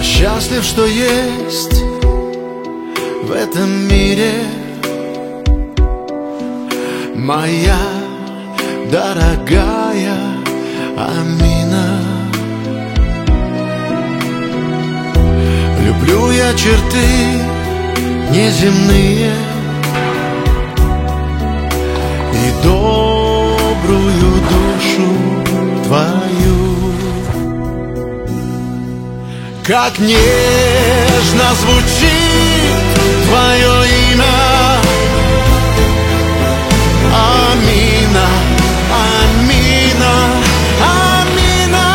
счастлив, что есть в этом мире моя дорогая Амина. Люблю я черты неземные и добрую душу твою. Как нежно звучит твое имя, Амина, Амина, Амина.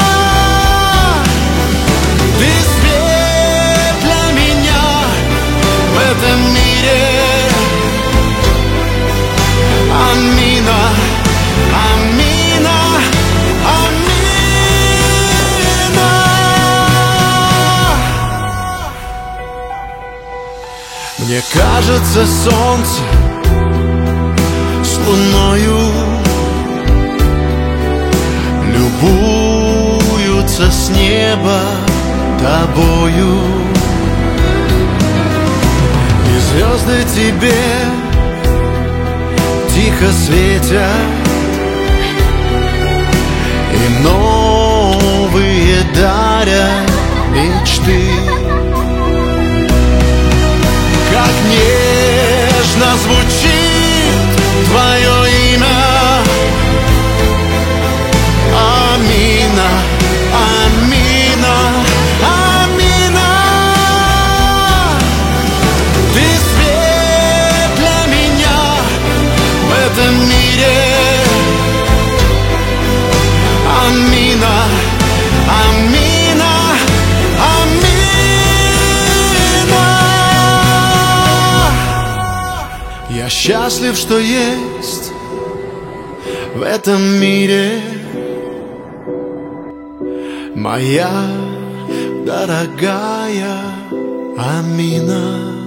Ты свет для меня в этом мире, Амина, Амина, Амина. Мне кажется, солнце с луною любуются с неба тобою, и звезды тебе тихо светят, и новые дарят мечты. Как нежно звучит твое имя, Амина, Амина, Амина. Ты свет для меня в этом мире, Амина, Амина, Амина. Я счастлив, что есть в этом мире моя дорогая Амина.